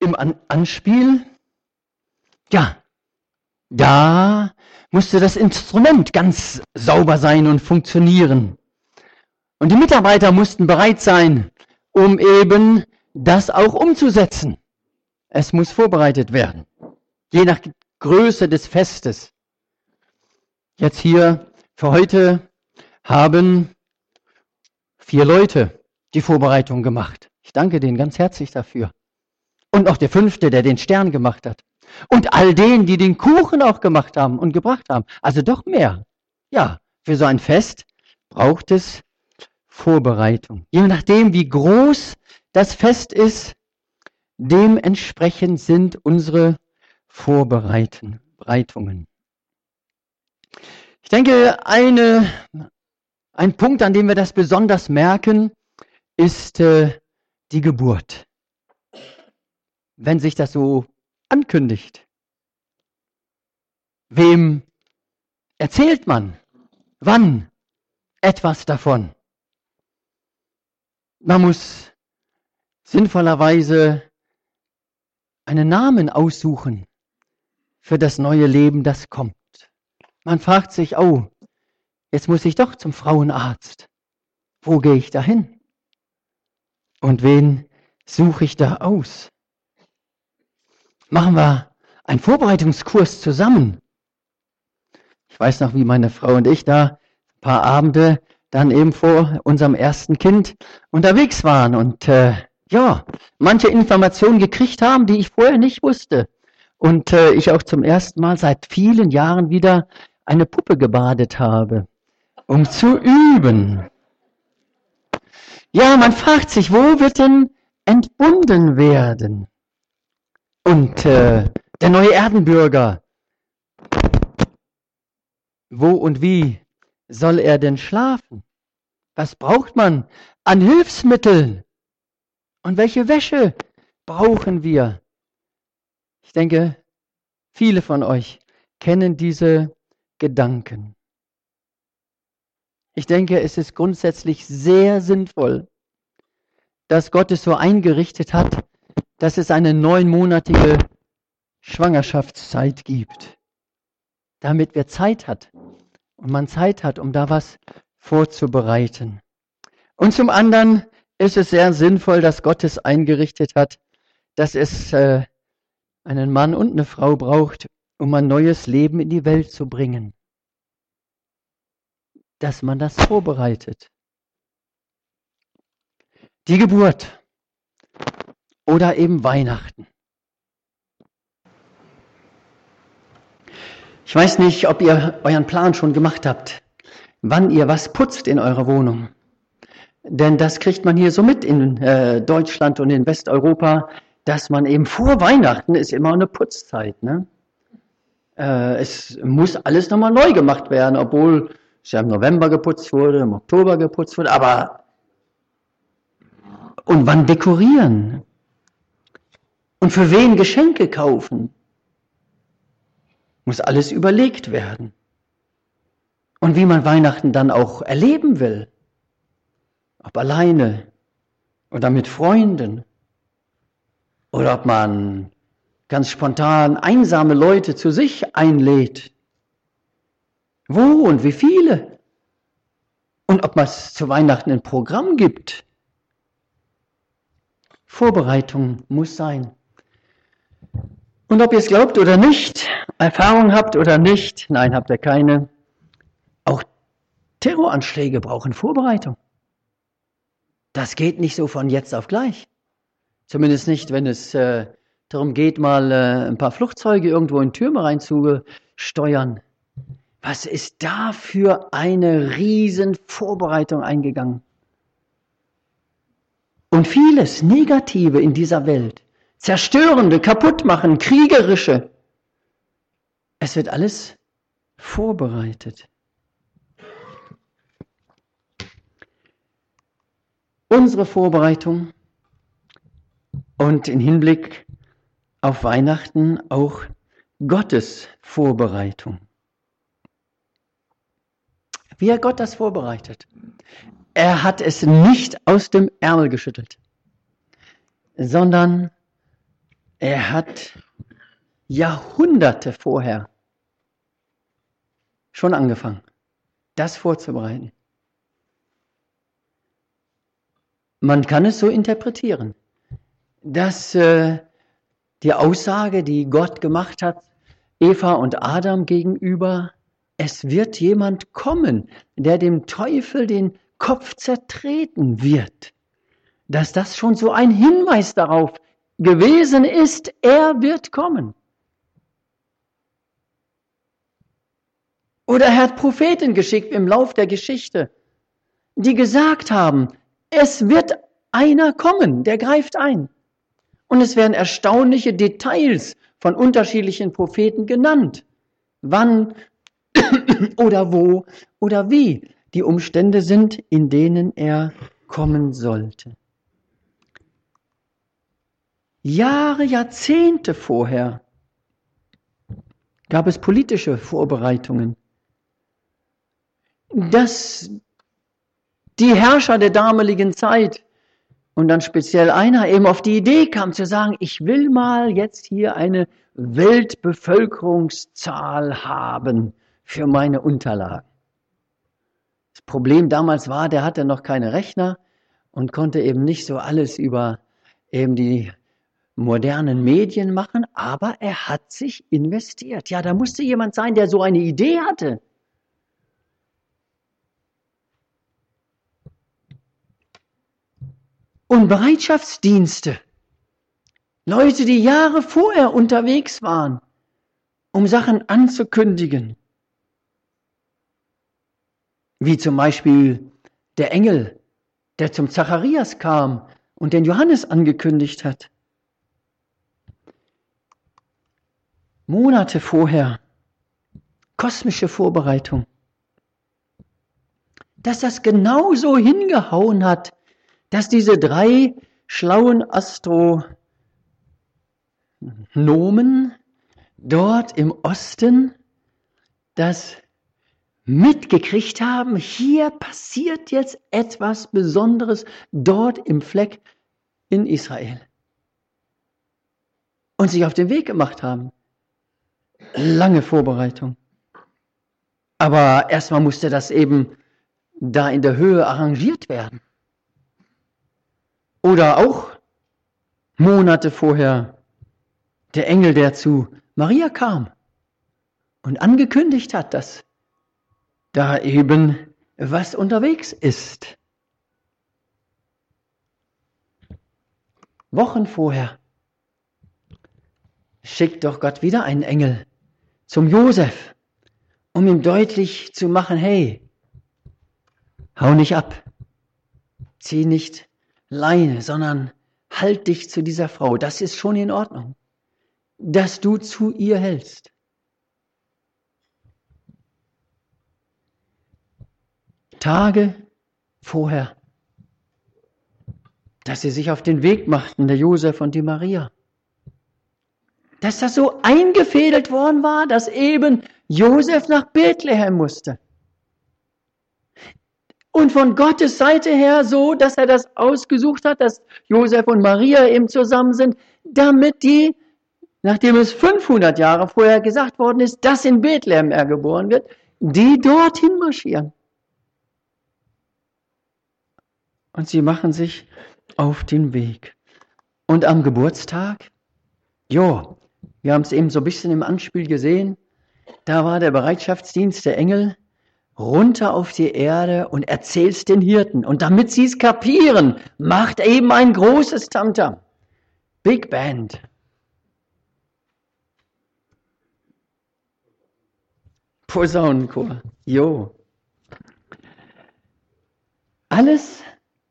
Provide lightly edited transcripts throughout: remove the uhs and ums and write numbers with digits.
im Anspiel, ja, da musste das Instrument ganz sauber sein und funktionieren. Und die Mitarbeiter mussten bereit sein, um eben das auch umzusetzen. Es muss vorbereitet werden, je nach Größe des Festes. Jetzt hier für heute haben 4 Leute die Vorbereitung gemacht. Ich danke denen ganz herzlich dafür. Und auch der 5., der den Stern gemacht hat. Und all denen, die den Kuchen auch gemacht haben und gebracht haben. Also doch mehr. Ja, für so ein Fest braucht es Vorbereitung. Je nachdem, wie groß das Fest ist, dementsprechend sind unsere Vorbereitungen. Ich denke, ein Punkt, an dem wir das besonders merken, ist die Geburt. Wenn sich das so ankündigt. Wem erzählt man? Wann etwas davon? Man muss sinnvollerweise einen Namen aussuchen für das neue Leben, das kommt. Man fragt sich, oh, jetzt muss ich doch zum Frauenarzt. Wo gehe ich da hin? Und wen suche ich da aus? Machen wir einen Vorbereitungskurs zusammen. Ich weiß noch, wie meine Frau und ich da ein paar Abende dann eben vor unserem ersten Kind unterwegs waren und manche Informationen gekriegt haben, die ich vorher nicht wusste. Und ich auch zum ersten Mal seit vielen Jahren wieder eine Puppe gebadet habe, um zu üben. Ja, man fragt sich, wo wird denn entbunden werden? Und der neue Erdenbürger, wo und wie soll er denn schlafen? Was braucht man an Hilfsmitteln? Und welche Wäsche brauchen wir? Ich denke, viele von euch kennen diese Gedanken. Ich denke, es ist grundsätzlich sehr sinnvoll, dass Gott es so eingerichtet hat, dass es eine 9-monatige Schwangerschaftszeit gibt, damit wir Zeit hat und man Zeit hat, um da was vorzubereiten. Und zum anderen ist es sehr sinnvoll, dass Gott es eingerichtet hat, dass es einen Mann und eine Frau braucht, um ein neues Leben in die Welt zu bringen. Dass man das vorbereitet. Die Geburt oder eben Weihnachten. Ich weiß nicht, ob ihr euren Plan schon gemacht habt, wann ihr was putzt in eurer Wohnung. Denn das kriegt man hier so mit in Deutschland und in Westeuropa, dass man eben vor Weihnachten ist immer eine Putzzeit. Ne? Es muss alles nochmal neu gemacht werden, obwohl es ja im November geputzt wurde, im Oktober geputzt wurde. Aber und wann dekorieren? Und für wen Geschenke kaufen? Muss alles überlegt werden. Und wie man Weihnachten dann auch erleben will. Ob alleine oder mit Freunden. Oder ob man ganz spontan einsame Leute zu sich einlädt. Wo und wie viele? Und ob es zu Weihnachten ein Programm gibt. Vorbereitung muss sein. Und ob ihr es glaubt oder nicht, Erfahrung habt oder nicht, nein, habt ihr keine, auch Terroranschläge brauchen Vorbereitung. Das geht nicht so von jetzt auf gleich. Zumindest nicht, wenn es darum geht, mal ein paar Flugzeuge irgendwo in Türme reinzusteuern. Was ist da für eine riesen Vorbereitung eingegangen? Und vieles Negative in dieser Welt, Zerstörende, Kaputtmachen, Kriegerische, es wird alles vorbereitet. Unsere Vorbereitung und im Hinblick auf Weihnachten auch Gottes Vorbereitung. Wie hat Gott das vorbereitet? Er hat es nicht aus dem Ärmel geschüttelt, sondern Er hat Jahrhunderte vorher schon angefangen, das vorzubereiten. Man kann es so interpretieren, dass die Aussage, die Gott gemacht hat, Eva und Adam gegenüber, es wird jemand kommen, der dem Teufel den Kopf zertreten wird, dass das schon so ein Hinweis darauf gewesen ist, er wird kommen. Oder er hat Propheten geschickt im Lauf der Geschichte, die gesagt haben, es wird einer kommen, der greift ein. Und es werden erstaunliche Details von unterschiedlichen Propheten genannt. Wann oder wo oder wie die Umstände sind, in denen er kommen sollte. Jahre, Jahrzehnte vorher gab es politische Vorbereitungen, dass die Herrscher der damaligen Zeit und dann speziell einer eben auf die Idee kam zu sagen, ich will mal jetzt hier eine Weltbevölkerungszahl haben für meine Unterlagen. Das Problem damals war, der hatte noch keine Rechner und konnte eben nicht so alles über eben die modernen Medien machen, aber er hat sich investiert. Ja, da musste jemand sein, der so eine Idee hatte. Und Bereitschaftsdienste, Leute, die Jahre vorher unterwegs waren, um Sachen anzukündigen. Wie zum Beispiel der Engel, der zum Zacharias kam und den Johannes angekündigt hat. Monate vorher, kosmische Vorbereitung. Dass das genauso hingehauen hat, dass diese 3 schlauen Astronomen dort im Osten das mitgekriegt haben, hier passiert jetzt etwas Besonderes dort im Fleck in Israel. Und sich auf den Weg gemacht haben. Lange Vorbereitung. Aber erstmal musste das eben da in der Höhe arrangiert werden. Oder auch Monate vorher der Engel, der zu Maria kam und angekündigt hat, dass da eben was unterwegs ist. Wochen vorher schickt doch Gott wieder einen Engel zum Josef, um ihm deutlich zu machen, hey, hau nicht ab, zieh nicht Leine, sondern halt dich zu dieser Frau. Das ist schon in Ordnung, dass du zu ihr hältst. Tage vorher, dass sie sich auf den Weg machten, der Josef und die Maria. Dass das so eingefädelt worden war, dass eben Josef nach Bethlehem musste. Und von Gottes Seite her so, dass er das ausgesucht hat, dass Josef und Maria eben zusammen sind, damit die, nachdem es 500 Jahre vorher gesagt worden ist, dass in Bethlehem er geboren wird, die dorthin marschieren. Und sie machen sich auf den Weg. Und am Geburtstag, wir haben es eben so ein bisschen im Anspiel gesehen, da war der Bereitschaftsdienst der Engel runter auf die Erde und erzählt's den Hirten. Und damit sie es kapieren, macht eben ein großes Tamtam. Big Band. Posaunenchor. Alles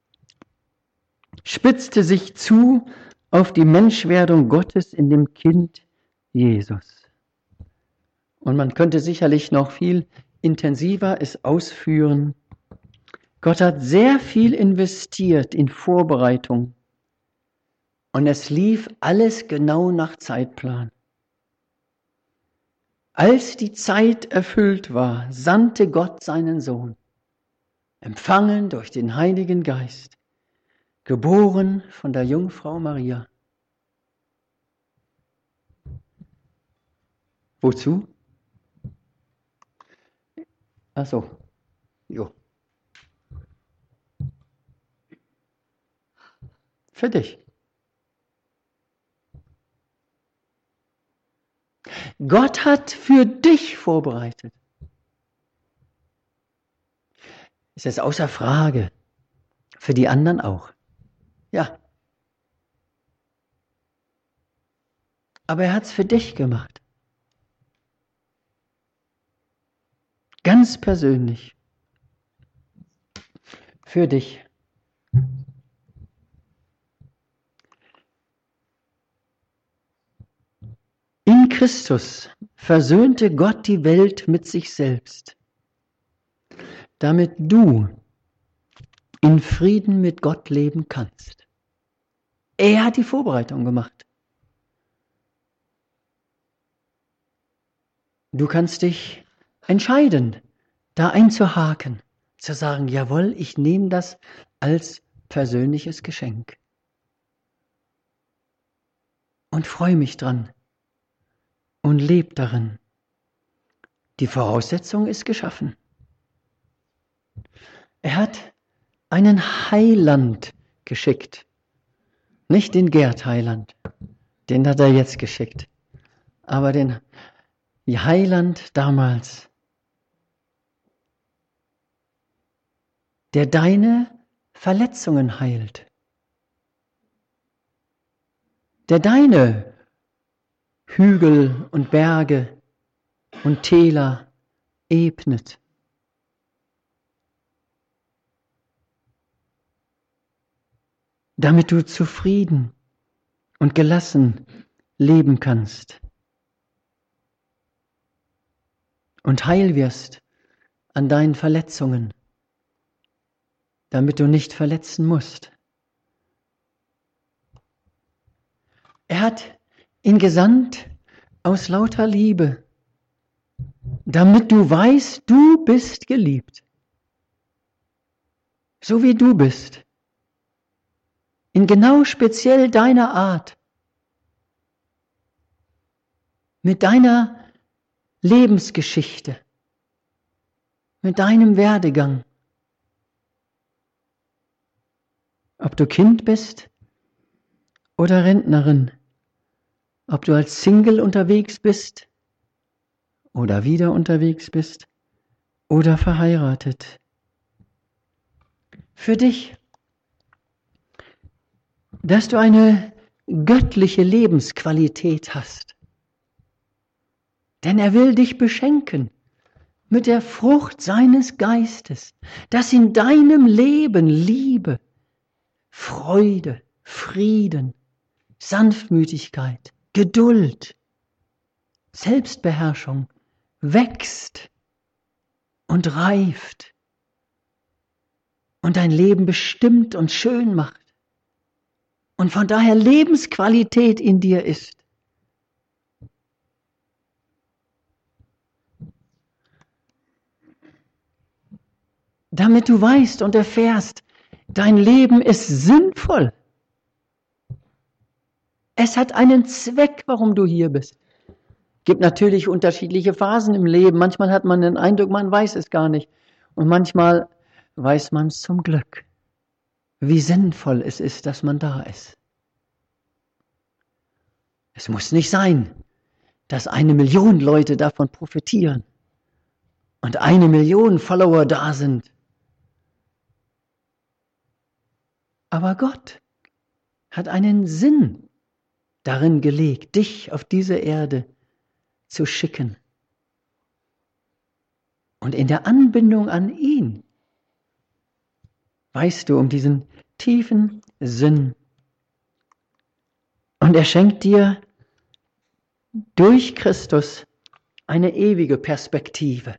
spitzte sich zu auf die Menschwerdung Gottes in dem Kind Jesus. Und man könnte sicherlich noch viel intensiver es ausführen. Gott hat sehr viel investiert in Vorbereitung. Und es lief alles genau nach Zeitplan. Als die Zeit erfüllt war, sandte Gott seinen Sohn, empfangen durch den Heiligen Geist, geboren von der Jungfrau Maria. Wozu? Ach so. Jo. Für dich. Gott hat für dich vorbereitet. Ist das außer Frage. Für die anderen auch. Ja. Aber er hat es für dich gemacht. Ganz persönlich. Für dich. In Christus versöhnte Gott die Welt mit sich selbst, damit du in Frieden mit Gott leben kannst. Er hat die Vorbereitung gemacht. Du kannst dich entscheiden, da einzuhaken, zu sagen, jawohl, ich nehme das als persönliches Geschenk und freue mich dran und lebe darin. Die Voraussetzung ist geschaffen. Er hat einen Heiland geschickt, nicht den Gerd Heiland, den hat er jetzt geschickt, aber den Heiland damals, der deine Verletzungen heilt, der deine Hügel und Berge und Täler ebnet. Damit du zufrieden und gelassen leben kannst und heil wirst an deinen Verletzungen, damit du nicht verletzen musst. Er hat ihn gesandt aus lauter Liebe, damit du weißt, du bist geliebt, so wie du bist, in genau speziell deiner Art, mit deiner Lebensgeschichte, mit deinem Werdegang. Ob du Kind bist oder Rentnerin, ob du als Single unterwegs bist oder wieder unterwegs bist oder verheiratet. Für dich, dass du eine göttliche Lebensqualität hast. Denn er will dich beschenken mit der Frucht seines Geistes, dass in deinem Leben Liebe, Freude, Frieden, Sanftmütigkeit, Geduld, Selbstbeherrschung wächst und reift und dein Leben bestimmt und schön macht und von daher Lebensqualität in dir ist. Damit du weißt und erfährst, dein Leben ist sinnvoll. Es hat einen Zweck, warum du hier bist. Es gibt natürlich unterschiedliche Phasen im Leben. Manchmal hat man den Eindruck, man weiß es gar nicht. Und manchmal weiß man es zum Glück, wie sinnvoll es ist, dass man da ist. Es muss nicht sein, dass 1 Million Leute davon profitieren und 1 Million Follower da sind. Aber Gott hat einen Sinn darin gelegt, dich auf diese Erde zu schicken. Und in der Anbindung an ihn weißt du um diesen tiefen Sinn. Und er schenkt dir durch Christus eine ewige Perspektive.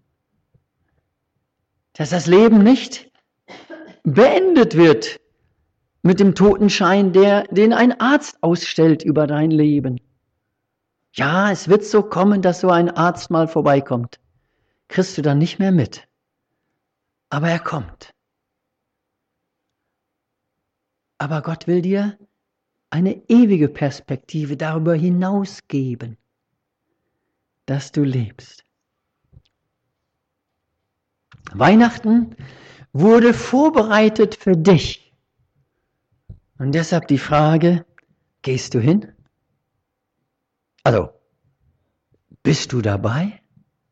Dass das Leben nicht beendet wird mit dem Totenschein, den ein Arzt ausstellt über dein Leben. Ja, es wird so kommen, dass so ein Arzt mal vorbeikommt. Kriegst du dann nicht mehr mit. Aber er kommt. Aber Gott will dir eine ewige Perspektive darüber hinaus geben. dass du lebst. Weihnachten wurde vorbereitet für dich. Und deshalb die Frage, gehst du hin? Also, bist du dabei?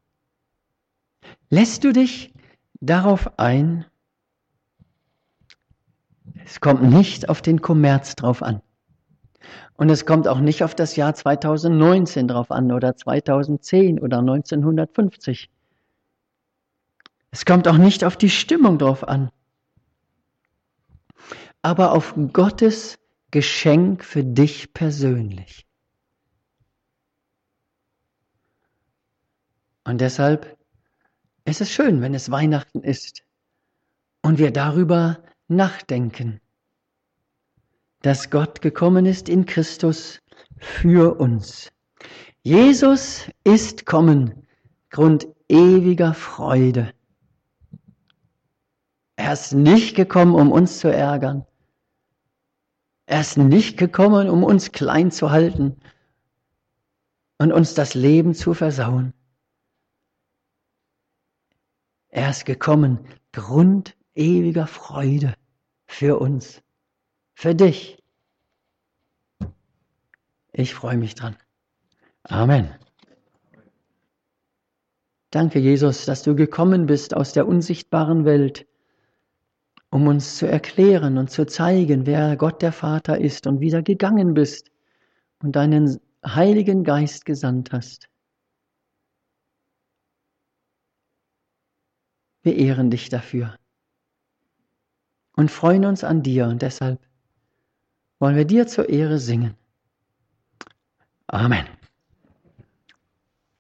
Lässt du dich darauf ein? Es kommt nicht auf den Kommerz drauf an. Und es kommt auch nicht auf das Jahr 2019 drauf an oder 2010 oder 1950. Es kommt auch nicht auf die Stimmung drauf an, aber auf Gottes Geschenk für dich persönlich. Und deshalb ist es schön, wenn es Weihnachten ist und wir darüber nachdenken, dass Gott gekommen ist in Christus für uns. Jesus ist kommen, Grund ewiger Freude. Er ist nicht gekommen, um uns zu ärgern. Er ist nicht gekommen, um uns klein zu halten und uns das Leben zu versauen. Er ist gekommen, Grund ewiger Freude für uns, für dich. Ich freue mich dran. Amen. Danke, Jesus, dass du gekommen bist aus der unsichtbaren Welt, um uns zu erklären und zu zeigen, wer Gott der Vater ist und wieder gegangen bist und deinen Heiligen Geist gesandt hast. Wir ehren dich dafür und freuen uns an dir und deshalb wollen wir dir zur Ehre singen. Amen.